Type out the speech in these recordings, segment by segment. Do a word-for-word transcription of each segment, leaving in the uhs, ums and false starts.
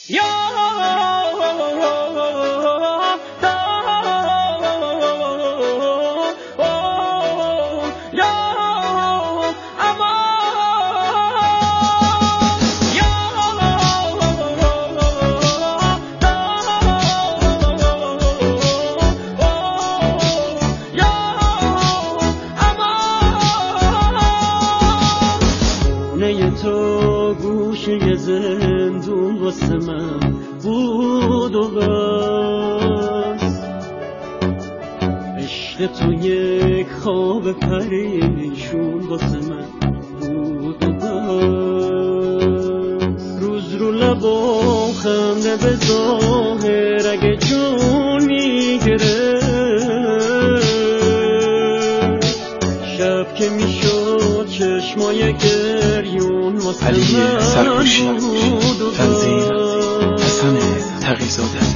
تو گوشه زندون واسه من بود و بس، عشق تو یک خواب پریشون واسه من بود و بس. روز رو لبا خنده به ظاهر اگه جون میگرفت، شب که میشد چشمای گریون واسه علی سرپوشی بود و تنظیم حسن تقی‌زاده.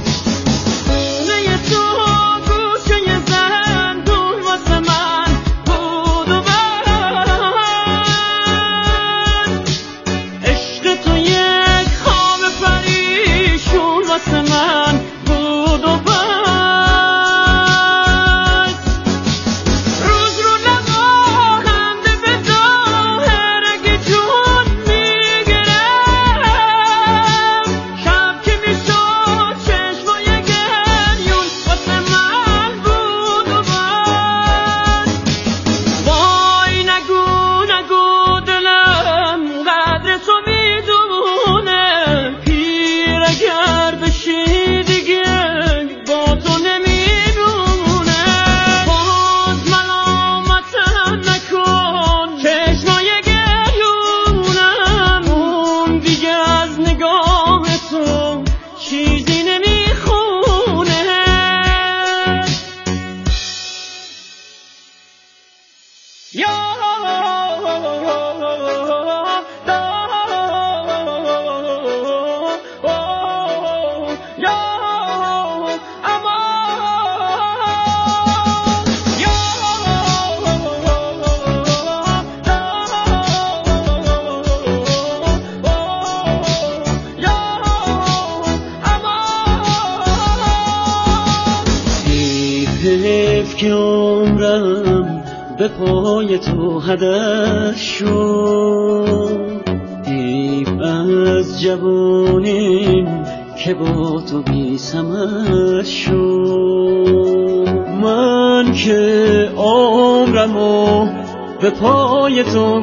حیف که عمرم به پای تو هدر شد، حیف از جوانیم که با تو بی ثمر شد. من که عمرمو به پای تو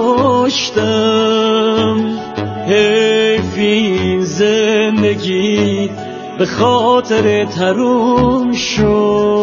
گذاشتم، حیف این زندگی به خاطر تروم شد.